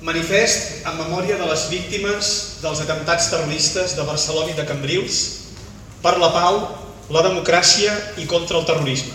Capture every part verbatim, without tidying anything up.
Manifest en memòria de les víctimes dels atemptats terroristes de Barcelona i de Cambrils per la pau, la democràcia i contra el terrorisme.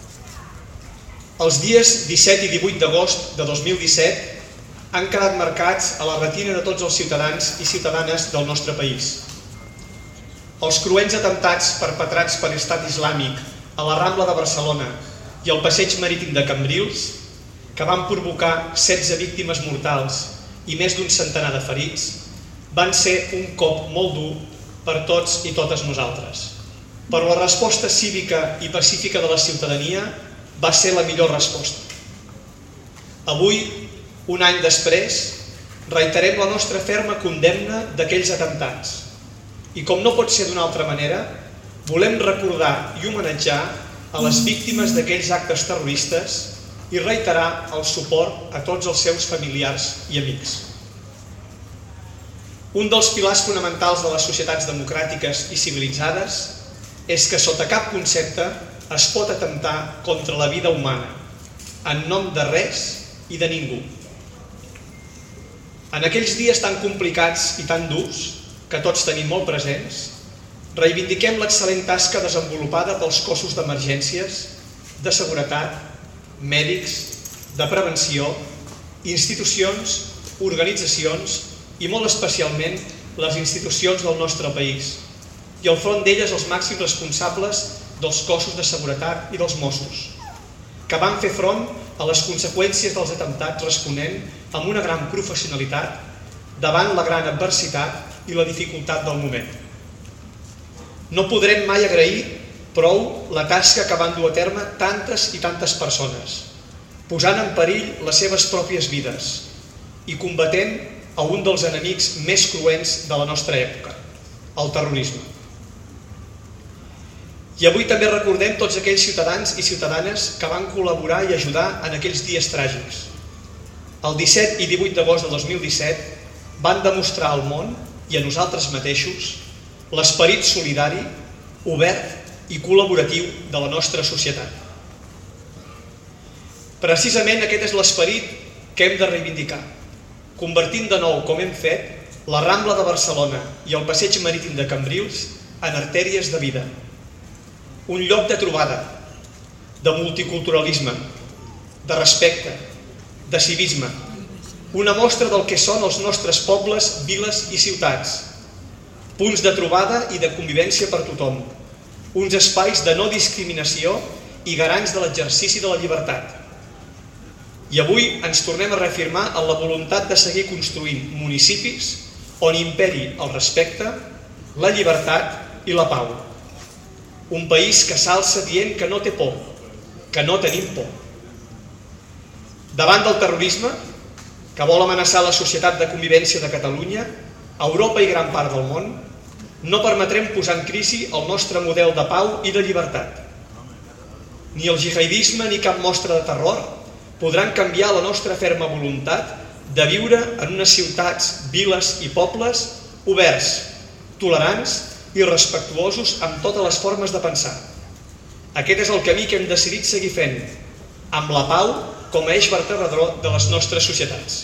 Els dies disset i divuit d'agost de dos mil disset han quedat marcats a la retina de tots els ciutadans i ciutadanes del nostre país. Els cruents atemptats perpetrats per l'Estat Islàmic a la Rambla de Barcelona i al passeig marítim de Cambrils, que van provocar setze víctimes mortals i més d'un centenar de ferits, van ser un cop molt dur per tots i totes nosaltres. Però la resposta cívica i pacífica de la ciutadania va ser la millor resposta. Avui, un any després, reiterem la nostra ferma condemna d'aquells atemptats. I com no pot ser d'una altra manera, volem recordar i homenatjar a les víctimes d'aquells actes terroristes i reiterar el suport a tots els seus familiars i amics. Un dels pilars fonamentals de les societats democràtiques i civilitzades és que sota cap concepte es pot atemptar contra la vida humana, en nom de res i de ningú. En aquells dies tan complicats i tan durs, que tots tenim molt presents, reivindiquem l'excel·lent tasca desenvolupada pels cossos d'emergències, de seguretat, mèdics, de prevenció, institucions, organitzacions i molt especialment les institucions del nostre país i al front d'elles els màxims responsables dels cossos de seguretat i dels Mossos, que van fer front a les conseqüències dels atemptats responent amb una gran professionalitat davant la gran adversitat i la dificultat del moment. No podrem mai agrair prou la tasca que van dur a terme tantes i tantes persones, posant en perill les seves pròpies vides i combatent a un dels enemics més cruents de la nostra època, el terrorisme. I avui també recordem tots aquells ciutadans i ciutadanes que van col·laborar i ajudar en aquells dies tràgics. El disset i divuit d'agost de dos mil disset van demostrar al món i a nosaltres mateixos l'esperit solidari, obert i col·laboratiu de la nostra societat. Precisament aquest és l'esperit que hem de reivindicar, convertint de nou, com hem fet, la Rambla de Barcelona i el passeig marítim de Cambrils en artèries de vida. Un lloc de trobada, de multiculturalisme, de respecte, de civisme, una mostra del que són els nostres pobles, viles i ciutats, punts de trobada i de convivència per tothom, uns espais de no discriminació i garants de l'exercici de la llibertat. I avui ens tornem a reafirmar en la voluntat de seguir construint municipis on imperi el respecte, la llibertat i la pau. Un país que s'alça dient que no té por, que no tenim por. Davant del terrorisme, que vol amenaçar la societat de convivència de Catalunya, Europa i gran part del món, no permetrem posar en crisi el nostre model de pau i de llibertat. Ni el jihadisme ni cap mostra de terror podran canviar la nostra ferma voluntat de viure en unes ciutats, viles i pobles oberts, tolerants i respectuosos amb totes les formes de pensar. Aquest és el camí que hem decidit seguir fent, amb la pau com a eix vertebrador de les nostres societats.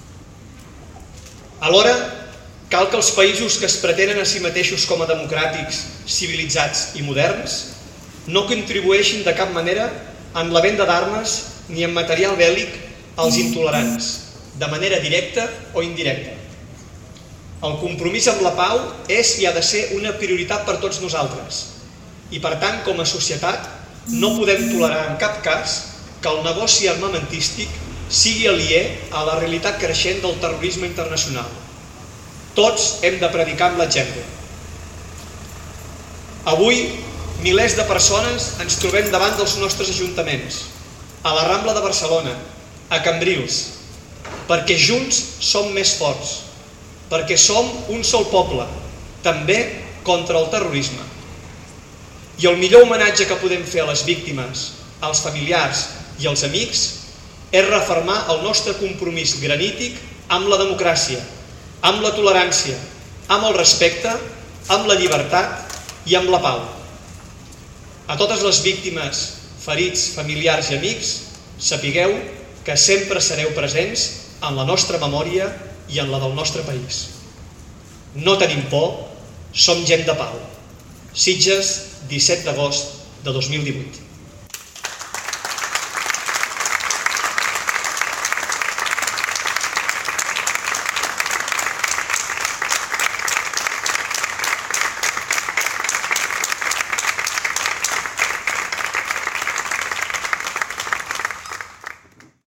Alhora, cal que els països que es pretenen a si mateixos com a democràtics, civilitzats i moderns no contribueixin de cap manera en la venda d'armes ni en material bèl·lic als intolerants, de manera directa o indirecta. El compromís amb la pau és i ha de ser una prioritat per tots nosaltres i, per tant, com a societat, no podem tolerar en cap cas que el negoci armamentístic sigui aliè a la realitat creixent del terrorisme internacional. Tots hem de predicar amb l'exemple. Avui, milers de persones ens trobem davant dels nostres ajuntaments, a la Rambla de Barcelona, a Cambrils, perquè junts som més forts, perquè som un sol poble, també contra el terrorisme. I el millor homenatge que podem fer a les víctimes, als familiars i als amics és refermar el nostre compromís granític amb la democràcia, amb la tolerància, amb el respecte, amb la llibertat i amb la pau. A totes les víctimes, ferits, familiars i amics, sapigueu que sempre sereu presents en la nostra memòria i en la del nostre país. No tenim por, som gent de pau. Sitges, disset d'agost de dos mil divuit.